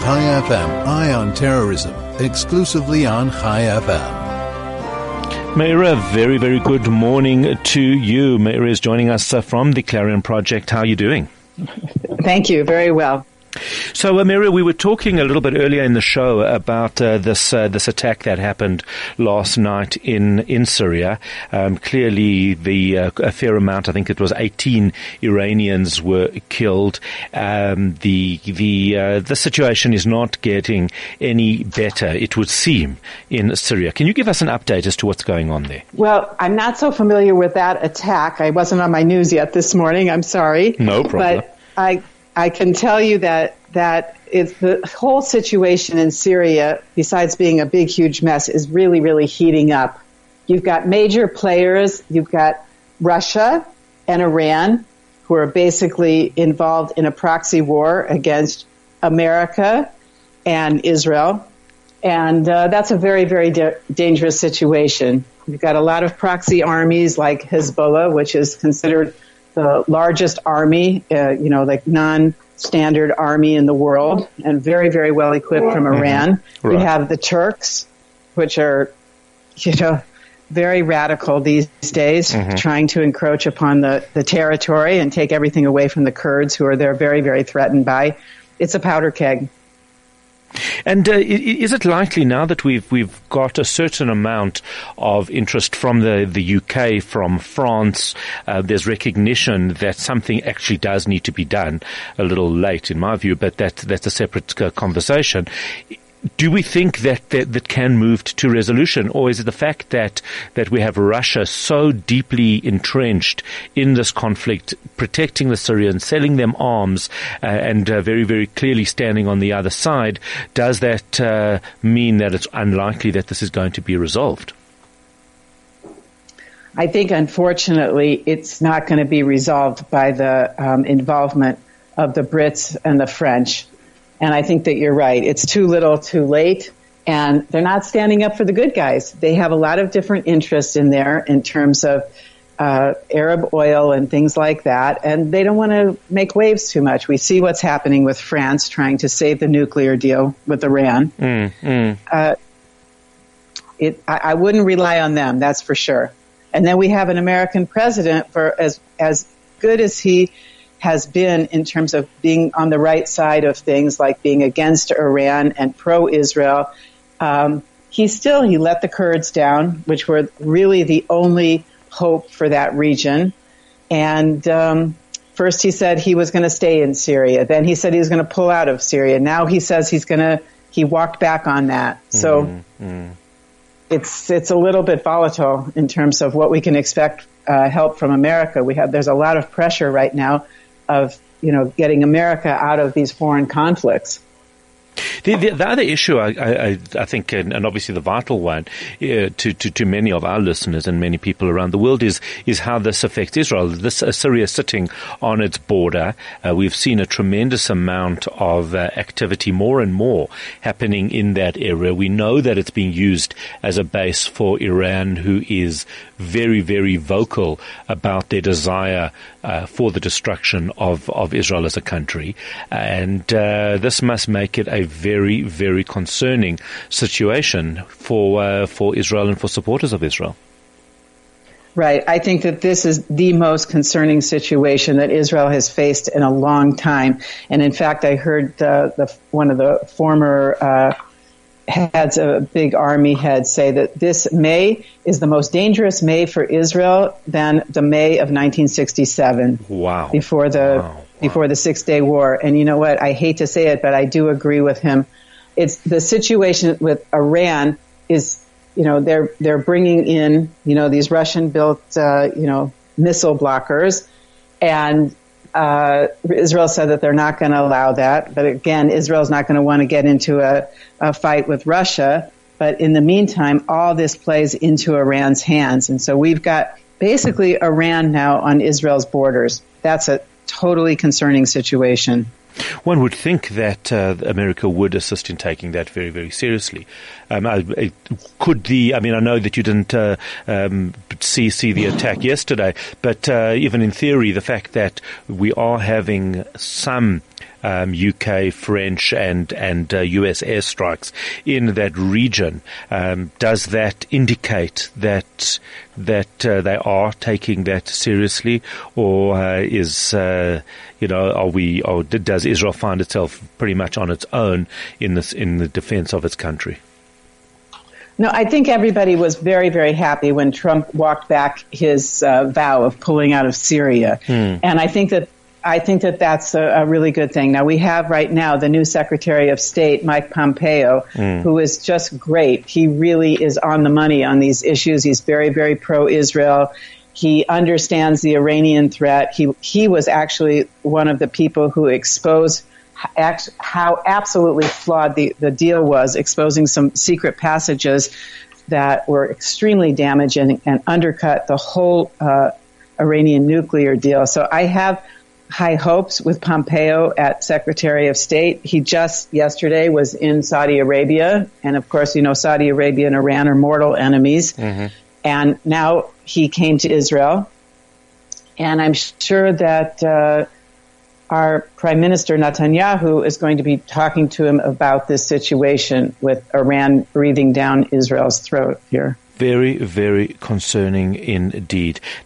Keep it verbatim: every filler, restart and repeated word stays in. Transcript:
Chai F M, Eye on Terrorism, exclusively on Chai F M. Meira, very, very good morning to you. Meira is joining us uh, from the Clarion Project. How are you doing? Thank you. Very well. So, uh, Meira, we were talking a little bit earlier in the show about uh, this uh, this attack that happened last night in in Syria. Um, clearly, the uh, a fair amount, I think it was eighteen Iranians were killed. Um, the the uh, the situation is not getting any better, it would seem, in Syria. Can you give us an update as to what's going on there? Well, I'm not so familiar with that attack. I wasn't on my news yet this morning. I'm sorry. No problem. But I. I can tell you that that it's the whole situation in Syria, besides being a big, huge mess, is really, really heating up. You've got major players. You've got Russia and Iran, who are basically involved in a proxy war against America and Israel. And uh, that's a very, very da- dangerous situation. You've got a lot of proxy armies like Hezbollah, which is considered the largest army, uh, you know, like non-standard army in the world, and very, very well equipped from Iran. Mm-hmm. Right. You have the Turks, which are, you know, very radical these days, mm-hmm. trying to encroach upon the, the territory and take everything away from the Kurds, who are they're very, very threatened by. It's a powder keg. And uh, is it likely now that we've we've got a certain amount of interest from the, the U K, from France, uh, there's recognition that something actually does need to be done, a little late in my view, but that that's a separate uh, conversation. Do we think that, that that can move to resolution, or is it the fact that that we have Russia so deeply entrenched in this conflict, protecting the Syrians, selling them arms, uh, and uh, very, very clearly standing on the other side? Does that uh, mean that it's unlikely that this is going to be resolved? I think, unfortunately, it's not going to be resolved by the um, involvement of the Brits and the French. And I think that you're right. It's too little, too late. And they're not standing up for the good guys. They have a lot of different interests in there in terms of uh Arab oil and things like that. And they don't want to make waves too much. We see what's happening with France trying to save the nuclear deal with Iran. Mm, mm. Uh, it, I, I wouldn't rely on them, that's for sure. And then we have an American president, for as as good as he has been in terms of being on the right side of things, like being against Iran and pro-Israel. Um, he still, he let the Kurds down, which were really the only hope for that region. And um, first he said he was going to stay in Syria. Then he said he was going to pull out of Syria. Now he says he's going to, he walked back on that. So mm-hmm. it's it's a little bit volatile in terms of what we can expect uh, help from America. We have, there's a lot of pressure right now of, you know, getting America out of these foreign conflicts. The, the, the other issue, I, I, I think, and, and obviously the vital one uh, to, to, to many of our listeners and many people around the world is is how this affects Israel. This uh, Syria sitting on its border, uh, we've seen a tremendous amount of uh, activity, more and more happening in that area. We know that it's being used as a base for Iran, who is very, very vocal about their desire uh, for the destruction of, of Israel as a country. And uh, this must make it a very, very concerning situation for uh, for Israel and for supporters of Israel. Right. I think that this is the most concerning situation that Israel has faced in a long time. And in fact, I heard uh, the one of the former uh, heads, a big army head, say that this May is the most dangerous May for Israel than the May of nineteen sixty-seven. Wow. Before the wow. before the Six-Day War. And you know what? I hate to say it, but I do agree with him. It's the situation with Iran is, you know, they're they're bringing in, you know, these Russian-built, uh, you know, missile blockers, and uh, Israel said that they're not going to allow that. But again, Israel's not going to want to get into a, a fight with Russia. But in the meantime, all this plays into Iran's hands, and so we've got basically Iran now on Israel's borders. That's a totally concerning situation. One would think that uh, America would assist in taking that very, very seriously. Um, I, I, could the? I mean, I know that you didn't uh, um, see see the attack yesterday, but uh, even in theory, the fact that we are having some um, U K, French, and and uh, U S airstrikes in that region. Um, does that indicate that that uh, they are taking that seriously, or uh, is uh, you know are we? Or does Israel find itself pretty much on its own in this in the defense of its country? No, I think everybody was very, very happy when Trump walked back his uh, vow of pulling out of Syria. Hmm. And I think that I think that that's a, a really good thing. Now, we have right now the new Secretary of State, Mike Pompeo, hmm. who is just great. He really is on the money on these issues. He's very, very pro-Israel. He understands the Iranian threat. He he was actually one of the people who exposed how absolutely flawed the, the deal was, exposing some secret passages that were extremely damaging and undercut the whole uh, Iranian nuclear deal. So I have high hopes with Pompeo at Secretary of State. He just yesterday was in Saudi Arabia. And of course, you know, Saudi Arabia and Iran are mortal enemies. Mm-hmm. And now he came to Israel. And I'm sure that uh, our Prime Minister Netanyahu is going to be talking to him about this situation with Iran breathing down Israel's throat here. Very, very concerning indeed.